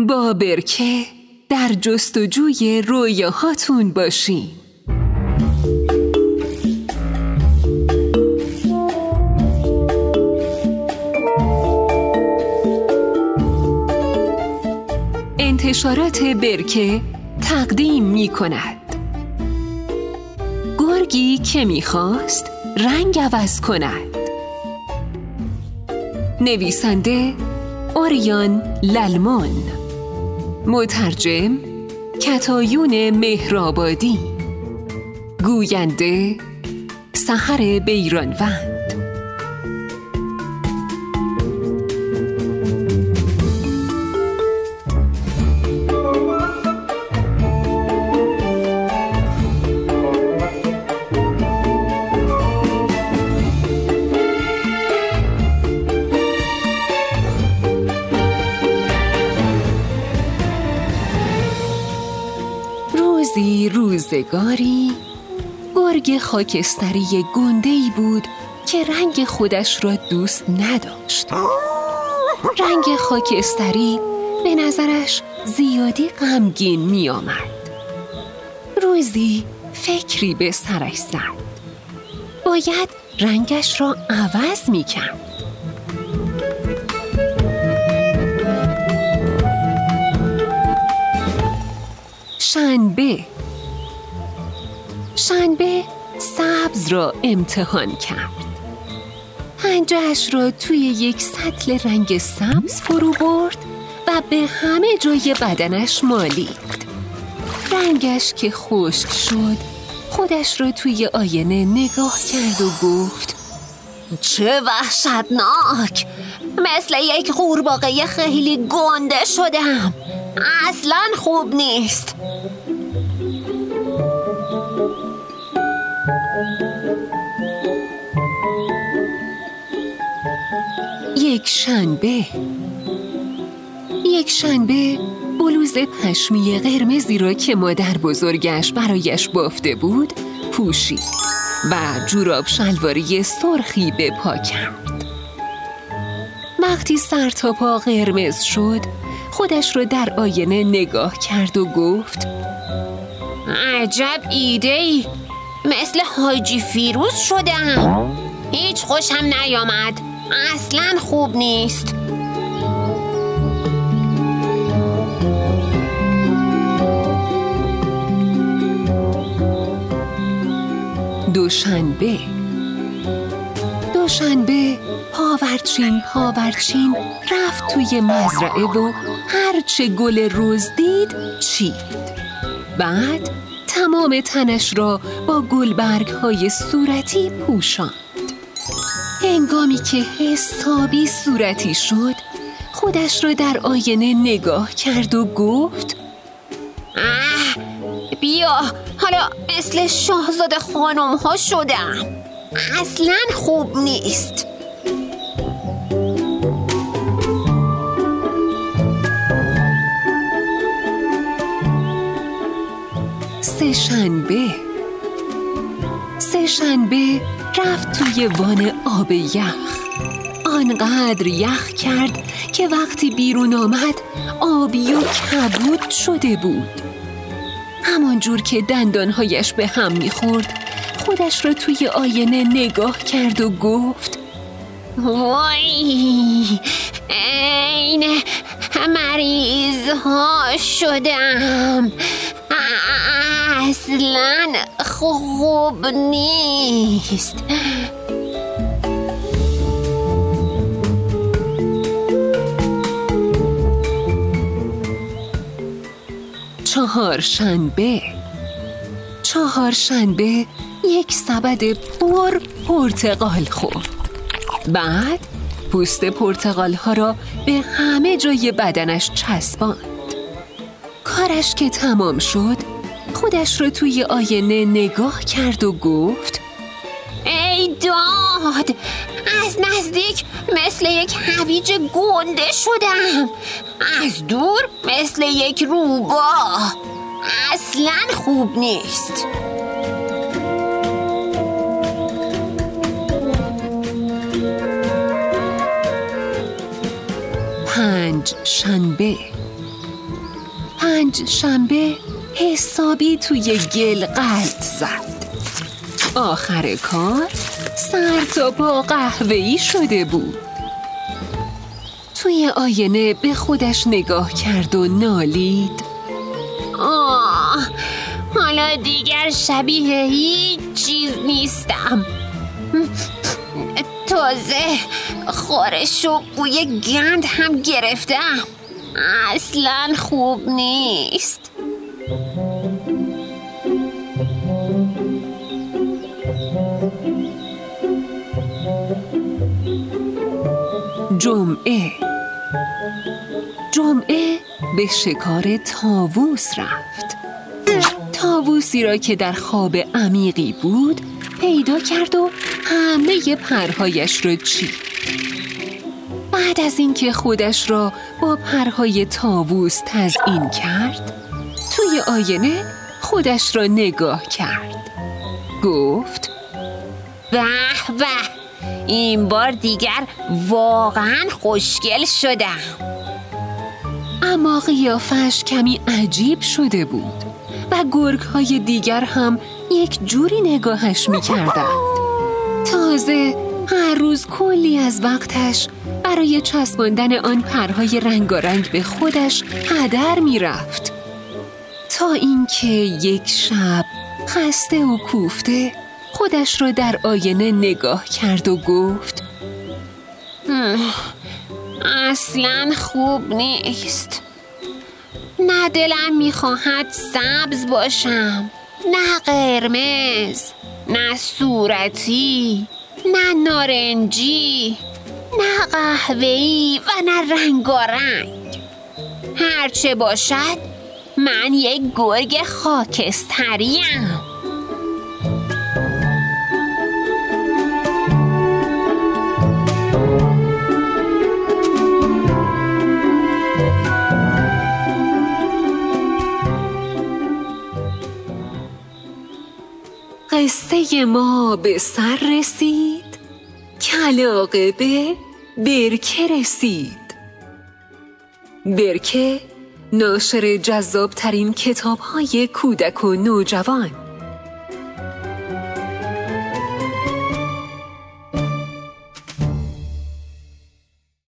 با برکه در جستجوی رویاهاتون باشین. انتشارات برکه تقدیم می کند گرگی که می خواست رنگ عوض کند. نویسنده اوریان للمون، مترجم کتایون مهرآبادی، گوینده سحر بیرانوند. روزگاری گرگ خاکستری گنده‌ای بود که رنگ خودش را دوست نداشت. رنگ خاکستری به نظرش زیادی غمگین می آمد. روزی فکری به سرش زد. باید رنگش را عوض می کرد. شنبه سبز را امتحان کرد. پنجه‌اش را توی یک سطل رنگ سبز فرو برد و به همه جای بدنش مالید. رنگش که خشک شد خودش را توی آینه نگاه کرد و گفت: چه وحشتناک! مثل یک قورباغه خیلی گنده شدم. اصلاً خوب نیست. یک شنبه بلوز پشمی قرمزی را که مادر بزرگش برایش بافته بود پوشید و جوراب شلواری سرخی به پا کرد. وقتی سر تا پا قرمز شد خودش را در آینه نگاه کرد و گفت: عجب ایده‌ای! مثل حاجی فیروز شدم. هیچ خوشم نیامد. اصلاً خوب نیست. دوشنبه پاورچین رفت توی مزرعه و هرچه گل رز دید چید. بعد تمام تنش را با گلبرگ‌های صورتی پوشاند. هنگامی که حسابی صورتی شد خودش را در آینه نگاه کرد و گفت: بیا حالا مثل شاهزاده خانم ها شدم. اصلاً خوب نیست. سه‌شنبه رفت توی وان آب یخ. آنقدر یخ کرد که وقتی بیرون آمد آبی و کبود شده بود. همانجور که دندانهایش به هم میخورد خودش را توی آینه نگاه کرد و گفت: وای، عین مریض ها شدم. اصلاً خوب نیست. چهارشنبه یک سبد پرتقال خورد. بعد پوست پرتقال ها را به همه جای بدنش چسباند. کارش که تمام شد خودش را توی آینه نگاه کرد و گفت: ای داد! از نزدیک مثل یک هویج گنده شدم. از دور مثل یک روباه. اصلاً خوب نیست. 5 شنبه حسابی توی گل غلط زد. آخر کار سر تا پا قهوه‌ای شده بود. توی آینه به خودش نگاه کرد و نالید. حالا دیگر شبیه هیچ چیز نیستم. تازه خارش و بوی گند هم گرفتم. اصلا خوب نیست. جمعه به شکار طاووس رفت. طاووسی را که در خواب عمیقی بود پیدا کرد و همه پرهایش را چید. بعد از اینکه خودش را با پرهای طاووس تزیین کرد، توی آینه خودش را نگاه کرد. گفت: به به، این بار دیگر واقعا خوشگل شدم. اما قیافش کمی عجیب شده بود و گرگ‌های دیگر هم یک جوری نگاهش می‌کردند. تازه هر روز کلی از وقتش برای چسباندن آن پرهای رنگارنگ به خودش هدر می‌رفت، تا اینکه یک شب خسته و کوفته خودش را در آینه نگاه کرد و گفت: اصلاً خوب نیست. نه دلم میخواهد سبز باشم، نه قرمز، نه صورتی، نه نارنجی، نه قهوه‌ای و نه رنگارنگ. هرچه باشد من یک گرگ خاکستریم. قصه ما به سر رسید، کلاغه به برکه رسید. برکه ناشر جذاب ترین کتاب های کودک و نوجوان.